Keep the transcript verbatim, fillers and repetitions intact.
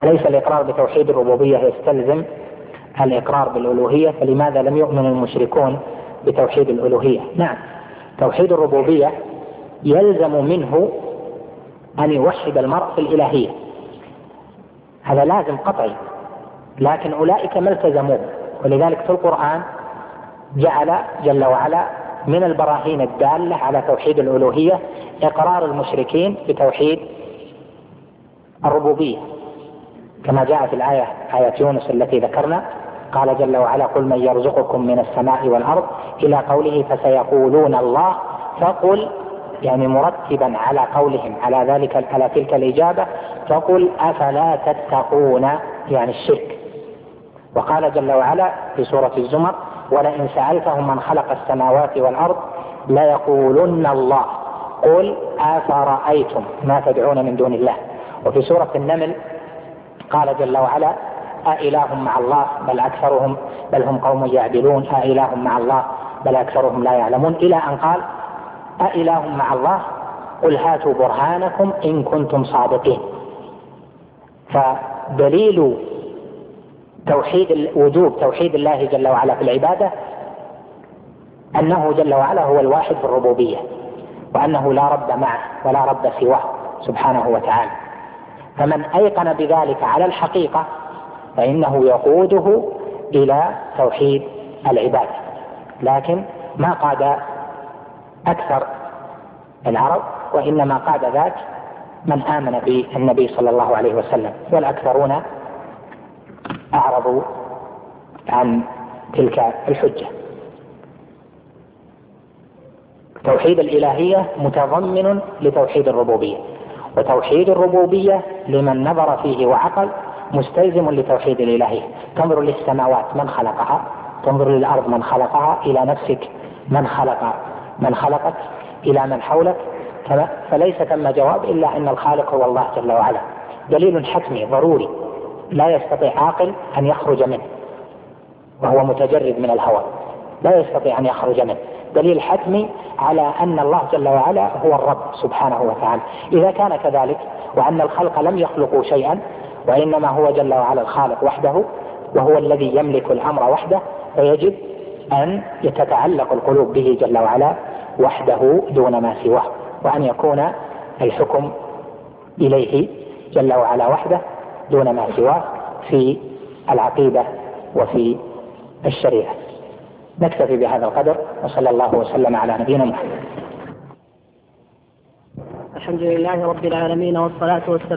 ليس الإقرار بتوحيد الربوبية يستلزم الإقرار بالألوهية، فلماذا لم يؤمن المشركون بتوحيد الألوهية؟ نعم، توحيد الربوبية يلزم منه أن يوحد المرء في الإلهية، هذا لازم قطعي، لكن أولئك ما التزموه. ولذلك في القرآن جعل جل وعلا من البراهين الدالة على توحيد الألوهية إقرار المشركين بتوحيد الربوبية، كما جاء في الآية آية يونس التي ذكرنا، قال جل وعلا: قل من يرزقكم من السماء والأرض، إلى قوله: فسيقولون الله. فقل، يعني مرتبا على قولهم على ذلك على تلك الإجابة، فقل أفلا تتقون، يعني الشرك. وقال جل وعلا في سورة الزمر: ولئن سألتهم من خلق السماوات والأرض ليقولن الله قل أفرأيتم ما تدعون من دون الله. وفي سورة النمل قال جل وعلا: أإله مع الله بل أكثرهم بل هم قوم يعدلون، أإله مع الله بل أكثرهم لا يعلمون، إلى أن قال: أإله مع الله قل هاتوا برهانكم إن كنتم صادقين. فدليل توحيد وجوب توحيد الله جل وعلا في العبادة أنه جل وعلا هو الواحد في الربوبية، وأنه لا رب معه ولا رب سواه سبحانه وتعالى. فمن أيقن بذلك على الحقيقة فإنه يقوده إلى توحيد العبادة، لكن ما قاد أكثر العرب، وإنما قاد ذاك من آمن بالنبي صلى الله عليه وسلم، والأكثرون أعرضوا عن تلك الحجة. توحيد الإلهية متضمن لتوحيد الربوبية، وتوحيد الربوبية لمن نظر فيه وعقل مستلزم لتوحيد الإلهية. تنظر للسماوات من خلقها، تنظر للأرض من خلقها، إلى نفسك من خلق من خلقك، إلى من حولك، فليس ثم جواب إلا أن الخالق هو الله جل وعلا. دليل حتمي ضروري لا يستطيع عاقل أن يخرج منه، وهو متجرد من الهوى لا يستطيع أن يخرج منه، دليل حتمي على أن الله جل وعلا هو الرب سبحانه وتعالى. إذا كان كذلك وأن الخلق لم يخلقوا شيئا وإنما هو جل وعلا الخالق وحده وهو الذي يملك الأمر وحده، فيجب أن يتتعلق القلوب به جل وعلا وحده دون ما سواه، وأن يكون الحكم إليه جل وعلا وحده دون ما سواه في العقيدة وفي الشريعة. نكتفي بهذا القدر، وصلى الله وسلم على نبينا محمد. الحمد لله رب العالمين، والصلاة والسلام